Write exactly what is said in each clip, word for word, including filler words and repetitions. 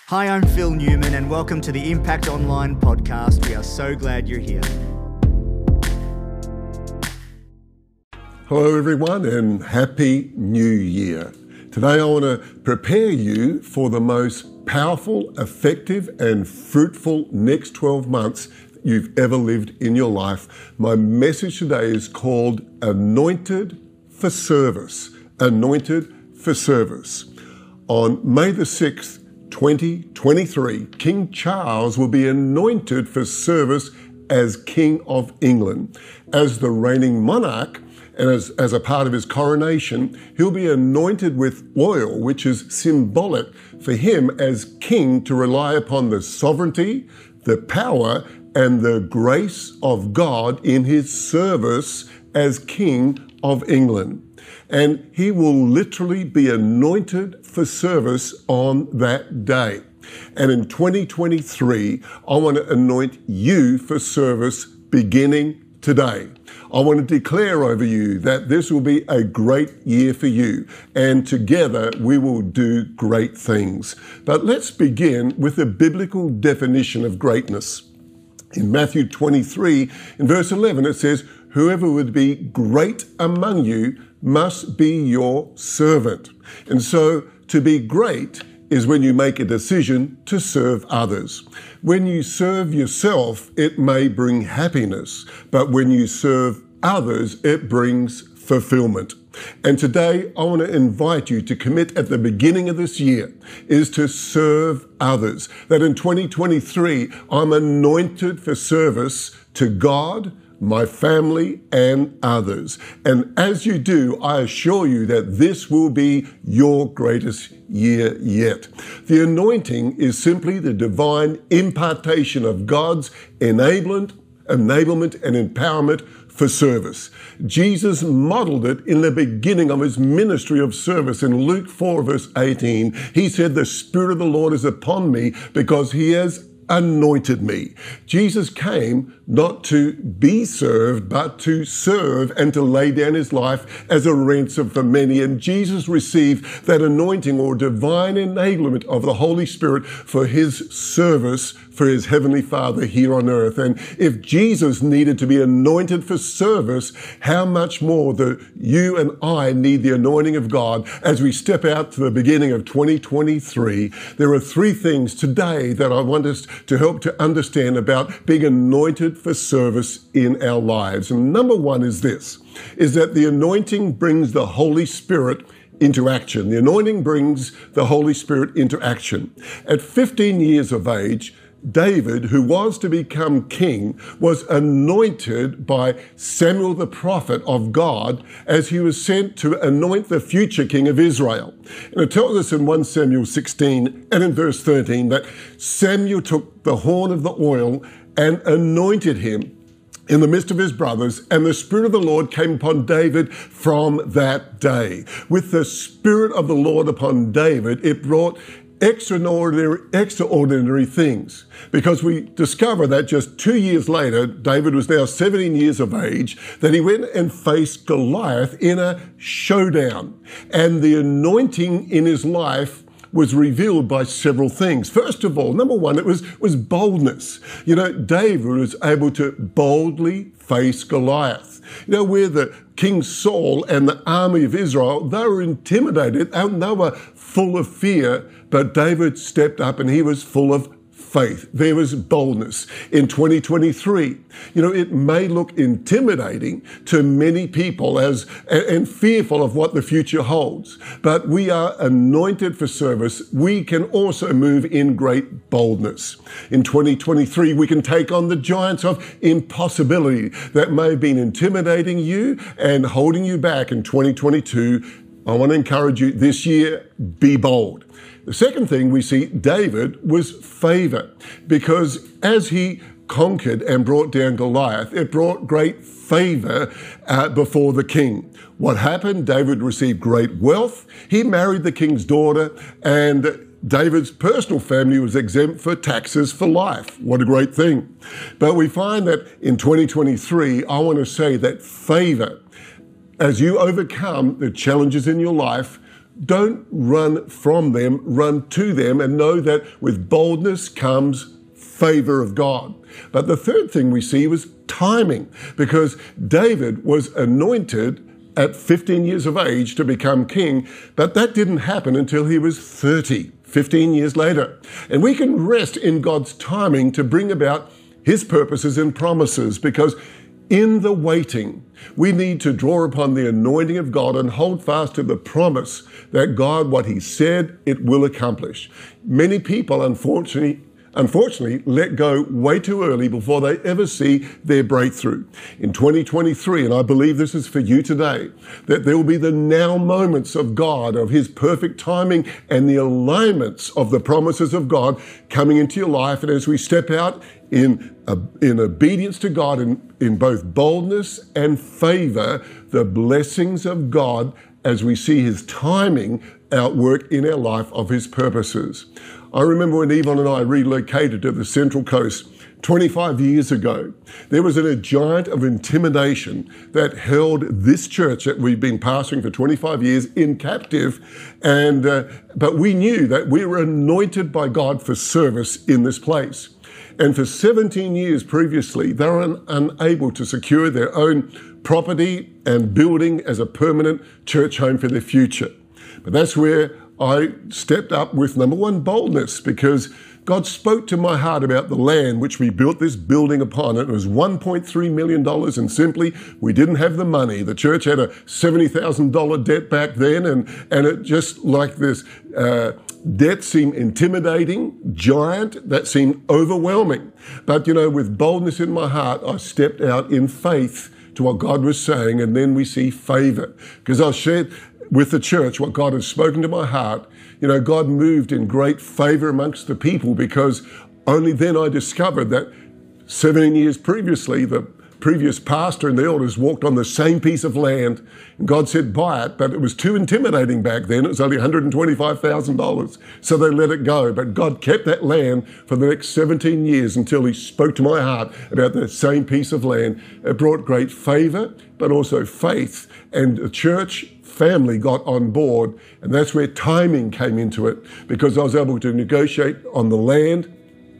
Hi, I'm Phil Newman and welcome to the Impact Online podcast. We are so glad you're here. Hello everyone and Happy New Year. Today I want to prepare you for the most powerful, effective and fruitful next twelve months you've ever lived in your life. My message today is called Anointed for Service. Anointed for Service. On May the sixth, twenty twenty-three, King Charles will be anointed for service as King of England. As the reigning monarch and as, as a part of his coronation, he'll be anointed with oil, which is symbolic for him as king to rely upon the sovereignty, the power, and the grace of God in his service as King of England. And he will literally be anointed for service on that day. And in twenty twenty-three, I want to anoint you for service beginning today. I want to declare over you that this will be a great year for you, and together we will do great things. But let's begin with the biblical definition of greatness. In Matthew twenty-three, in verse eleven, it says, "Whoever would be great among you must be your servant." And so to be great is when you make a decision to serve others. When you serve yourself, it may bring happiness, but when you serve others, it brings fulfillment. And today, I want to invite you to commit at the beginning of this year is to serve others. That in twenty twenty-three, I'm anointed for service to God, my family, and others. And as you do, I assure you that this will be your greatest year yet. The anointing is simply the divine impartation of God's enablement, enablement and empowerment for service. Jesus modeled it in the beginning of his ministry of service. In Luke four, verse eighteen, he said, "The Spirit of the Lord is upon me because he has anointed me." Jesus came not to be served, but to serve and to lay down his life as a ransom for many. And Jesus received that anointing or divine enablement of the Holy Spirit for his service for his heavenly Father here on earth. And if Jesus needed to be anointed for service, how much more do you and I need the anointing of God as we step out to the beginning of twenty twenty-three. There are three things today that I want us to help to understand about being anointed for service in our lives. And number one is this, is that the anointing brings the Holy Spirit into action. The anointing brings the Holy Spirit into action. At fifteen years of age, David, who was to become king, was anointed by Samuel the prophet of God as he was sent to anoint the future king of Israel. And it tells us in First Samuel sixteen and in verse thirteen that Samuel took the horn of the oil and anointed him in the midst of his brothers, and the Spirit of the Lord came upon David from that day. With the Spirit of the Lord upon David, it brought extraordinary, extraordinary things, because we discover that just two years later, David was now seventeen years of age, that he went and faced Goliath in a showdown. And the anointing in his life was revealed by several things. First of all, number one, it was, was boldness. You know, David was able to boldly face Goliath. You know, where the King Saul and the army of Israel, they were intimidated and they were full of fear, but David stepped up and he was full of faith. There was boldness. In twenty twenty-three, you know, it may look intimidating to many people as and fearful of what the future holds, but we are anointed for service. We can also move in great boldness. In twenty twenty-three, we can take on the giants of impossibility that may have been intimidating you and holding you back in twenty twenty-two. I want to encourage you this year, be bold. The second thing we see, David was favor, because as he conquered and brought down Goliath, it brought great favor uh, before the king. What happened? David received great wealth. He married the king's daughter, and David's personal family was exempt for taxes for life. What a great thing. But we find that in twenty twenty-three, I want to say that favor, as you overcome the challenges in your life, don't run from them, run to them, and know that with boldness comes favor of God. But the third thing we see was timing, because David was anointed at fifteen years of age to become king, but that didn't happen until he was thirty, fifteen years later. And we can rest in God's timing to bring about his purposes and promises, because in the waiting, we need to draw upon the anointing of God and hold fast to the promise that God, what he said, it will accomplish. Many people, unfortunately, Unfortunately, let go way too early before they ever see their breakthrough. In twenty twenty-three, and I believe this is for you today, that there will be the now moments of God, of his perfect timing and the alignments of the promises of God coming into your life. And as we step out in, uh, in obedience to God, in, in both boldness and favor, the blessings of God as we see his timing outwork in our life of his purposes. I remember when Yvonne and I relocated to the Central Coast twenty-five years ago, there was a giant of intimidation that held this church that we've been pastoring for twenty-five years in captive. And, uh, but we knew that we were anointed by God for service in this place. And for seventeen years previously, they were un- unable to secure their own property and building as a permanent church home for their future. But that's where I stepped up with, number one, boldness, because God spoke to my heart about the land which we built this building upon. It was one point three million dollars, and simply, we didn't have the money. The church had a seventy thousand dollars debt back then, and, and it just like this uh, debt seemed intimidating, giant, that seemed overwhelming. But, you know, with boldness in my heart, I stepped out in faith to what God was saying, and then we see favor. Because I shared with the church what God has spoken to my heart. You know, God moved in great favor amongst the people, because only then I discovered that seventeen years previously, the previous pastor and the elders walked on the same piece of land, and God said, buy it, but it was too intimidating back then. It was only one hundred twenty-five thousand dollars, so they let it go. But God kept that land for the next seventeen years until he spoke to my heart about that same piece of land. It brought great favor, but also faith, and the church family got on board, and that's where timing came into it, because I was able to negotiate on the land,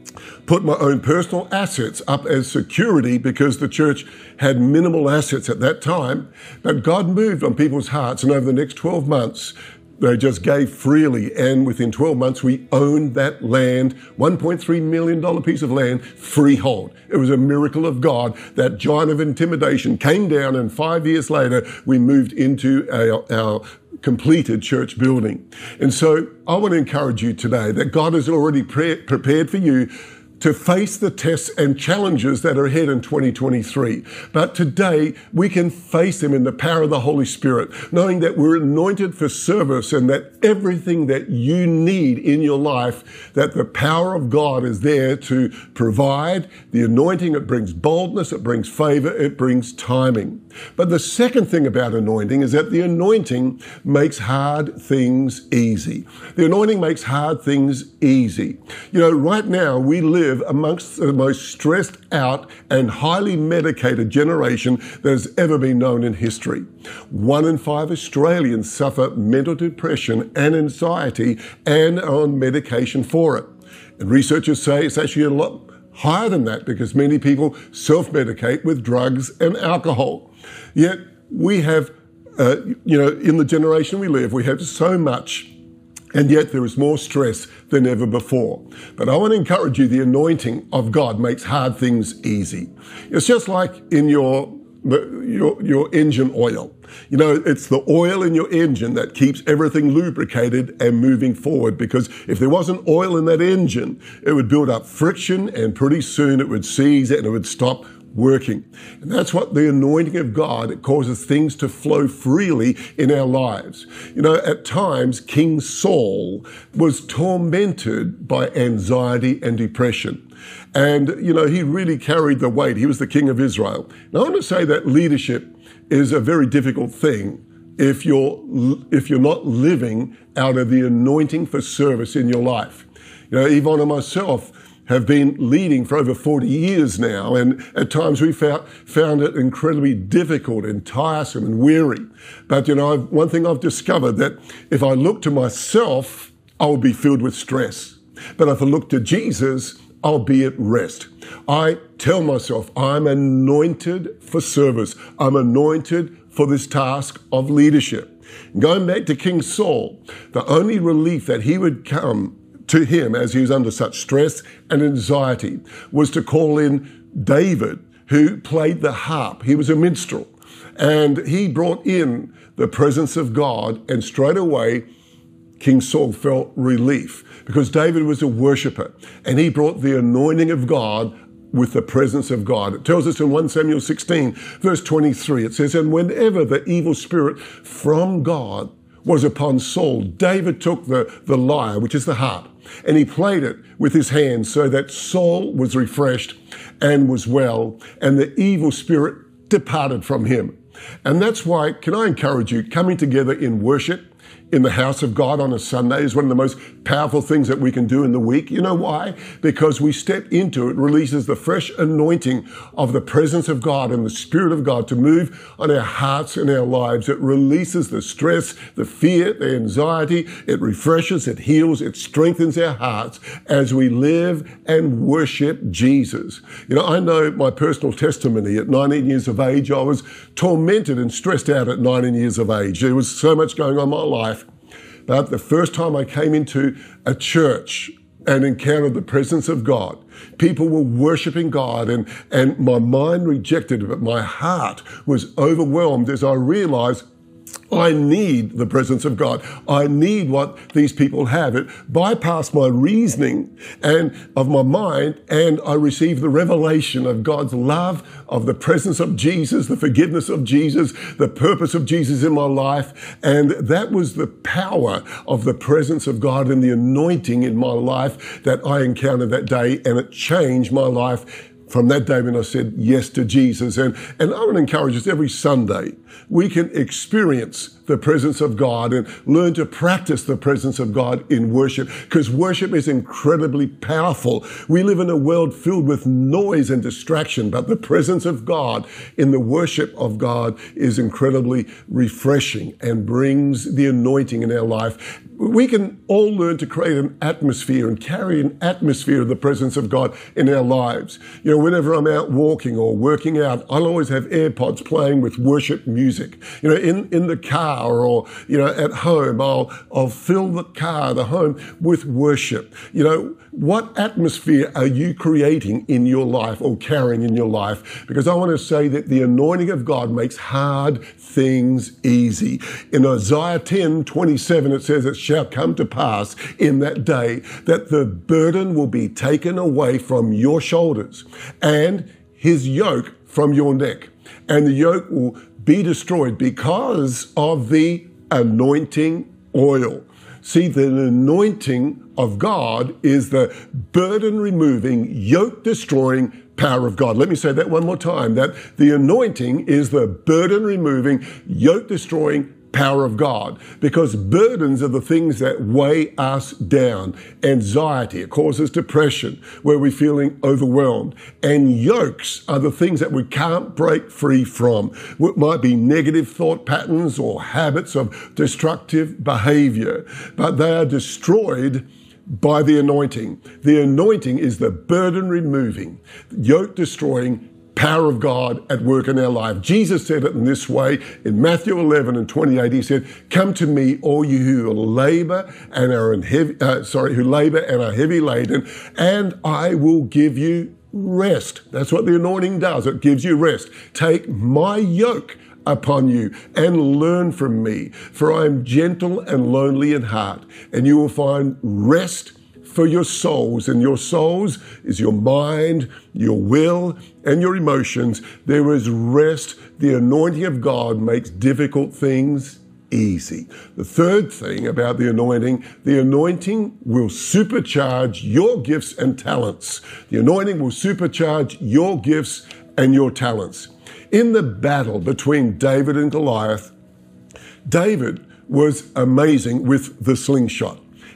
put my own personal assets up as security, because the church had minimal assets at that time. But God moved on people's hearts, and over the next twelve months, they just gave freely, and within twelve months, we owned that land, one point three million dollars piece of land, freehold. It was a miracle of God. That giant of intimidation came down, and five years later, we moved into our, our completed church building. And so I want to encourage you today that God has already pre- prepared for you to face the tests and challenges that are ahead in twenty twenty-three. But today, we can face them in the power of the Holy Spirit, knowing that we're anointed for service, and that everything that you need in your life, that the power of God is there to provide. The anointing, it brings boldness, it brings favor, it brings timing. But the second thing about anointing is that the anointing makes hard things easy. The anointing makes hard things easy. You know, right now, we live amongst the most stressed out and highly medicated generation that has ever been known in history. One in five Australians suffer mental depression and anxiety and are on medication for it. And researchers say it's actually a lot higher than that, because many people self-medicate with drugs and alcohol. Yet we have, uh, you know, in the generation we live, we have so much, and yet there is more stress than ever before. But I want to encourage you, the anointing of God makes hard things easy. It's just like in your, your, your engine oil. You know, it's the oil in your engine that keeps everything lubricated and moving forward, because if there wasn't oil in that engine, it would build up friction, and pretty soon it would seize and it would stop working. And that's what the anointing of God, it causes things to flow freely in our lives. You know, at times, King Saul was tormented by anxiety and depression. And, you know, he really carried the weight. He was the king of Israel. Now, I want to say that leadership is a very difficult thing if you're, if you're not living out of the anointing for service in your life. You know, Yvonne and myself have been leading for over forty years now, and at times we found, found it incredibly difficult and tiresome and weary. But, you know, I've, one thing I've discovered, that if I look to myself, I will be filled with stress. But if I look to Jesus, I'll be at rest. I tell myself I'm anointed for service. I'm anointed for this task of leadership. Going back to King Saul, the only relief that he would come to him as he was under such stress and anxiety was to call in David, who played the harp. He was a minstrel, and he brought in the presence of God, and straight away King Saul felt relief because David was a worshiper, and he brought the anointing of God with the presence of God. It tells us in First Samuel sixteen, verse twenty-three, it says, "And whenever the evil spirit from God was upon Saul, David took the, the lyre, which is the harp, and he played it with his hands so that Saul was refreshed and was well, and the evil spirit departed from him." And that's why, can I encourage you, coming together in worship in the house of God on a Sunday is one of the most powerful things that we can do in the week. You know why? Because we step into it, releases the fresh anointing of the presence of God and the Spirit of God to move on our hearts and our lives. It releases the stress, the fear, the anxiety. It refreshes, it heals, it strengthens our hearts as we live and worship Jesus. You know, I know my personal testimony. At nineteen years of age, I was tormented and stressed out at nineteen years of age. There was so much going on in my life. But the first time I came into a church and encountered the presence of God, people were worshiping God, and, and my mind rejected it, but my heart was overwhelmed as I realized I need the presence of God. I need what these people have. It bypassed my reasoning and of my mind, and I received the revelation of God's love, of the presence of Jesus, the forgiveness of Jesus, the purpose of Jesus in my life. And that was the power of the presence of God and the anointing in my life that I encountered that day, and it changed my life from that day when I said yes to Jesus. And, and I want to encourage us every Sunday, we can experience the presence of God and learn to practice the presence of God in worship, because worship is incredibly powerful. We live in a world filled with noise and distraction, but the presence of God in the worship of God is incredibly refreshing and brings the anointing in our life. We can all learn to create an atmosphere and carry an atmosphere of the presence of God in our lives. You know, whenever I'm out walking or working out, I'll always have AirPods playing with worship music. You know, in, in the car or, you know, at home, I'll, I'll fill the car, the home with worship. You know, what atmosphere are you creating in your life or carrying in your life? Because I want to say that the anointing of God makes hard things easy. In Isaiah ten twenty-seven, it says, "It shall come to pass in that day that the burden will be taken away from your shoulders and his yoke from your neck. And the yoke will be destroyed because of the anointing oil." See, the anointing of God is the burden-removing, yoke-destroying power of God. Let me say that one more time, that the anointing is the burden-removing, yoke-destroying power of God, because burdens are the things that weigh us down. Anxiety, it causes depression, where we're feeling overwhelmed. And yokes are the things that we can't break free from. It might be negative thought patterns or habits of destructive behavior, but they are destroyed by the anointing. The anointing is the burden-removing, yoke-destroying power of God at work in our life. Jesus said it in this way in Matthew eleven and twenty-eight. He said, "Come to me, all you who labor and are in heavy, uh, sorry, who labor and are heavy laden, and I will give you rest." That's what the anointing does. It gives you rest. "Take my yoke upon you and learn from me, for I am gentle and lowly in heart, and you will find rest for your souls." And your souls is your mind, your will, and your emotions. There is rest. The anointing of God makes difficult things easy. The third thing about the anointing, the anointing will supercharge your gifts and talents. The anointing will supercharge your gifts and your talents. In the battle between David and Goliath, David was amazing with the slingshot.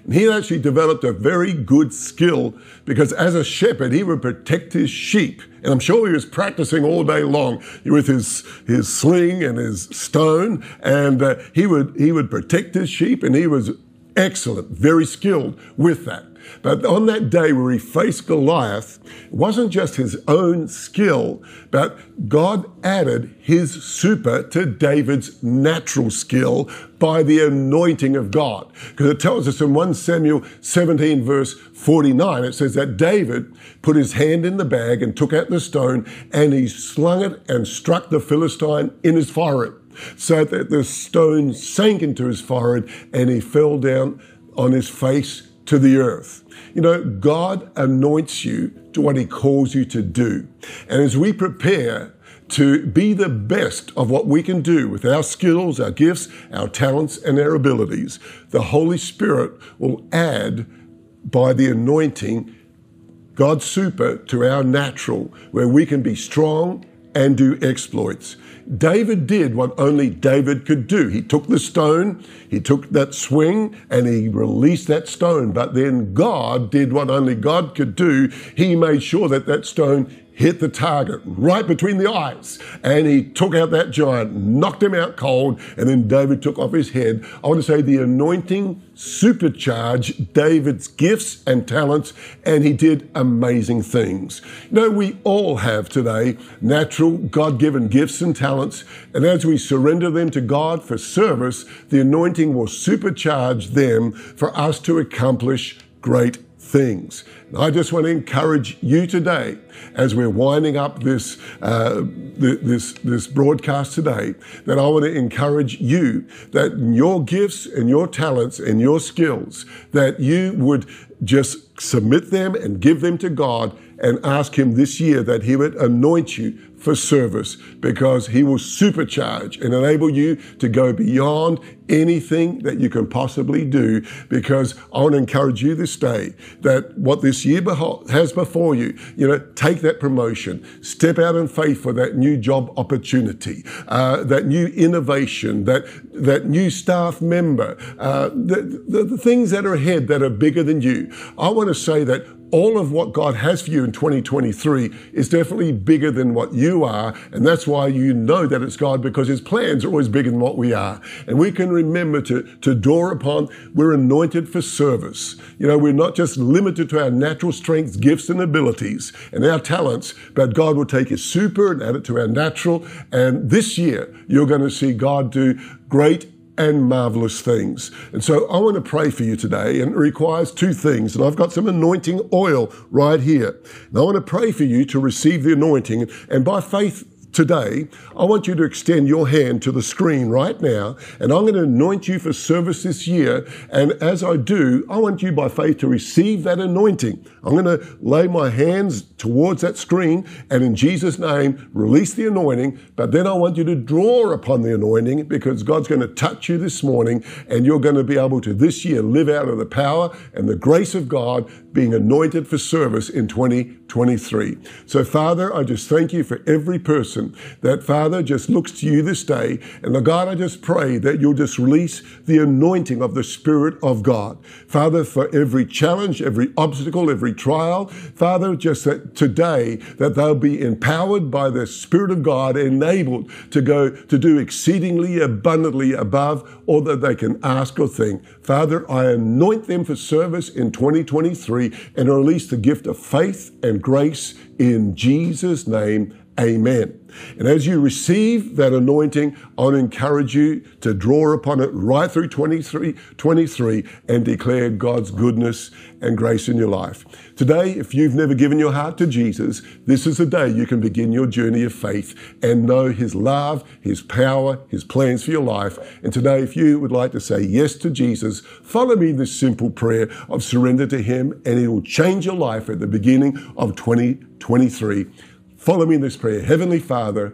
And he actually developed a very good skill because as a shepherd, he would protect his sheep. And I'm sure he was practicing all day long with his, his sling and his stone. And uh, he would, he would protect his sheep, and he was excellent, very skilled with that. But on that day where he faced Goliath, it wasn't just his own skill, but God added his super to David's natural skill by the anointing of God. Because it tells us in First Samuel seventeen, verse forty-nine, it says that David put his hand in the bag and took out the stone, and he slung it and struck the Philistine in his forehead, so that the stone sank into his forehead and he fell down on his face to the earth. You know, God anoints you to what he calls you to do. And as we prepare to be the best of what we can do with our skills, our gifts, our talents, and our abilities, the Holy Spirit will add, by the anointing, God's super to our natural, where we can be strong and do exploits. David did what only David could do. He took the stone, he took that swing, and he released that stone. But then God did what only God could do. He made sure that that stone hit the target right between the eyes. And he took out that giant, knocked him out cold, and then David took off his head. I want to say the anointing supercharged David's gifts and talents, and he did amazing things. You know, we all have today natural, God-given gifts and talents, and as we surrender them to God for service, the anointing will supercharge them for us to accomplish great things. And I just want to encourage you today, as we're winding up this, uh, th- this, this broadcast today, that I want to encourage you that in your gifts and your talents and your skills, that you would just submit them and give them to God and ask him this year that he would anoint you for service, because he will supercharge and enable you to go beyond anything that you can possibly do. Because I want to encourage you this day that what this year beho- has before you, you know, take that promotion, step out in faith for that new job opportunity, uh, that new innovation, that that new staff member, uh, the, the, the things that are ahead that are bigger than you. I want to say that all of what God has for you in twenty twenty-three is definitely bigger than what you are. And that's why you know that it's God, because his plans are always bigger than what we are. And we can remember to, to draw upon, we're anointed for service. You know, we're not just limited to our natural strengths, gifts, and abilities and our talents, but God will take his super and add it to our natural. And this year, you're going to see God do great and marvelous things. And so I want to pray for you today, and it requires two things. And I've got some anointing oil right here. And I want to pray for you to receive the anointing. And by faith today, I want you to extend your hand to the screen right now, and I'm going to anoint you for service this year. And as I do, I want you by faith to receive that anointing. I'm going to lay my hands towards that screen and in Jesus' name release the anointing. But then I want you to draw upon the anointing, because God's going to touch you this morning, and you're going to be able to this year live out of the power and the grace of God, being anointed for service in twenty twenty-three. So Father, I just thank you for every person that, Father, just looks to you this day. And God, I just pray that you'll just release the anointing of the Spirit of God. Father, for every challenge, every obstacle, every trial, Father, just that today that they'll be empowered by the Spirit of God, enabled to go to do exceedingly abundantly above all that they can ask or think. Father, I anoint them for service in twenty twenty-three and release the gift of faith and grace in Jesus' name. Amen. And as you receive that anointing, I want to encourage you to draw upon it right through twenty-three, twenty-three and declare God's goodness and grace in your life. Today, if you've never given your heart to Jesus, this is the day you can begin your journey of faith and know his love, his power, his plans for your life. And today, if you would like to say yes to Jesus, follow me in this simple prayer of surrender to him, and it will change your life at the beginning of twenty twenty-three. Follow me in this prayer. Heavenly Father,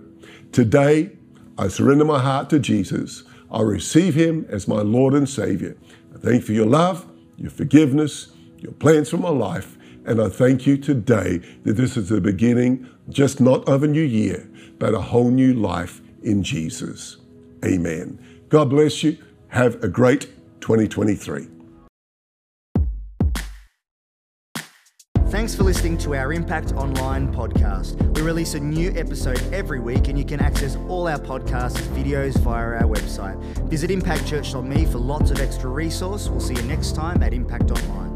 today I surrender my heart to Jesus. I receive him as my Lord and Savior. I thank you for your love, your forgiveness, your plans for my life. And I thank you today that this is the beginning, just not of a new year, but a whole new life in Jesus. Amen. God bless you. Have a great twenty twenty-three. Thanks for listening to our Impact Online podcast. We release a new episode every week, and you can access all our podcasts, videos via our website. Visit impact church dot me for lots of extra resource. We'll see you next time at Impact Online.